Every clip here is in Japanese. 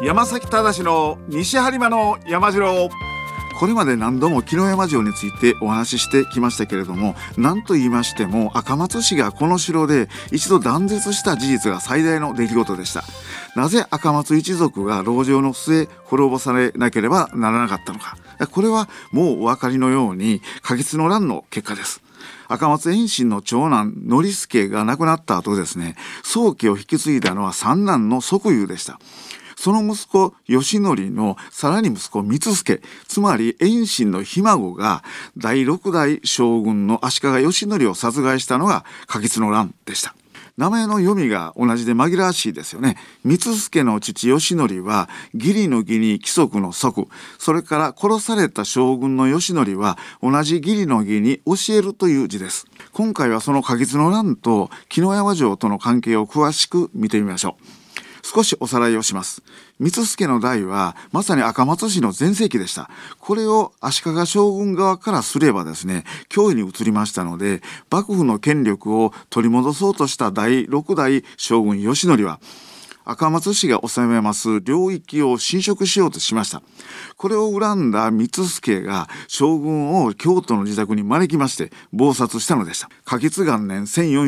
山崎正の西播磨の山城。これまで何度も木の山城についてお話ししてきましたけれども、何と言いましても赤松氏がこの城で一度断絶した事実が最大の出来事でした。なぜ赤松一族が籠城の末滅ぼされなければならなかったのか、これはもうお分かりのように過激の乱の結果です。赤松遠心の長男則助が亡くなった後ですね、宗家を引き継いだのは三男の即位でした。その息子義則のさらに息子光助、つまり遠心のひ孫が第六代将軍の足利義則を殺害したのが過激の乱でした。名前の読みが同じで紛らわしいですよね。光助の父義則は義理の義に規則の則、それから殺された将軍の義則は同じ義理の義に教えるという字です。今回はその過激の乱と木の山城との関係を詳しく見てみましょう。少しおさらいをします。光助の代はまさに赤松氏の全盛期でした。これを足利将軍側からすればですね、脅威に移りましたので、幕府の権力を取り戻そうとした第六代将軍義則は赤松氏が治めます領域を侵食しようとしました。これを恨んだ光助が将軍を京都の自宅に招きまして謀殺したのでした。嘉吉元年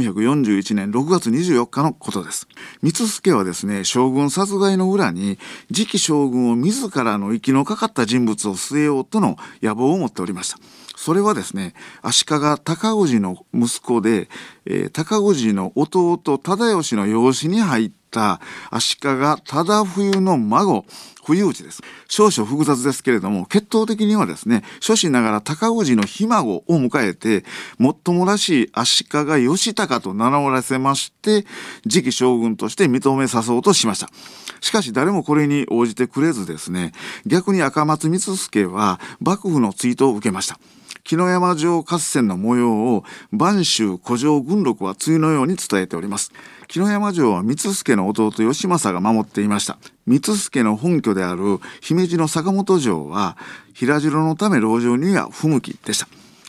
1441年6月24日のことです。光助はですね、将軍殺害の裏に次期将軍を自らの息のかかった人物を据えようとの野望を持っておりました。それはですね、足利尊氏の息子で、尊氏の弟忠義の養子に入った足利忠冬の孫冬内です。少々複雑ですけれども、血統的にはですね、諸子ながら尊氏のひ孫を迎えてもっともらしい足利義高と名乗らせまして、次期将軍として認めさそうとしました。しかし誰もこれに応じてくれずですね、逆に赤松光助は幕府の追討を受けました。木の山城合戦の模様を播州古城軍録は次のように伝えております。木の山城は光助の弟義政が守っていました。光助の本拠である姫路の坂本城は平城のため籠城には不向きでした。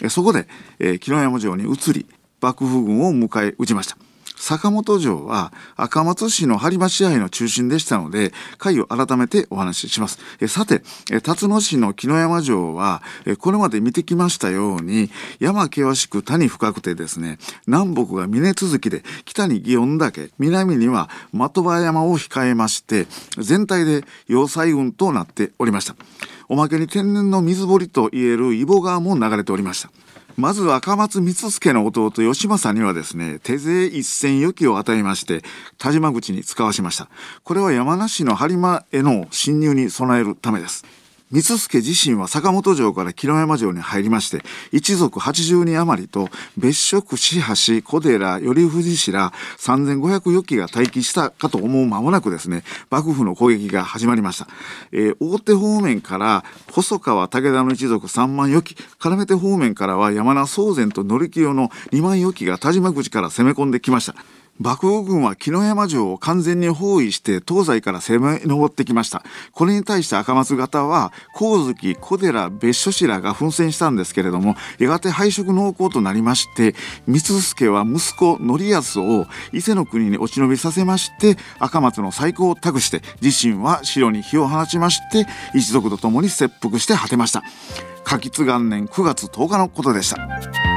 そこで、木の山城に移り幕府軍を迎え撃ちました。坂本城は赤松氏の播磨支配の中心でしたので、回を改めてお話しします。さて、辰野市の木の山城はこれまで見てきましたように山険しく谷深くてですね、南北が峰続きで北に祇園岳、南には的場山を控えまして、全体で要塞群となっておりました。おまけに天然の水堀といえる揖保川も流れておりました。まず赤松光助の弟義政にはですね、手勢1000余騎を与えまして田島口に使わしました。これは山梨の播磨への侵入に備えるためです。光助自身は坂本城から木の山城に入りまして、一族80人余りと別所椎橋小寺頼藤氏ら3500余騎が待機したかと思う間もなくですね、幕府の攻撃が始まりました。大手方面から細川武田の一族3万余騎、要手方面からは山名宗全と乗清の2万余騎が田島口から攻め込んできました。幕府軍は木の山城を完全に包囲して東西から攻め上ってきました。これに対して赤松方は光月、小寺、別所氏らが奮戦したんですけれども、やがて敗色濃厚となりまして、光助は息子則康を伊勢の国に落ち延びさせまして、赤松の再興を託して自身は城に火を放ちまして、一族と共に切腹して果てました。嘉吉元年9月10日のことでした。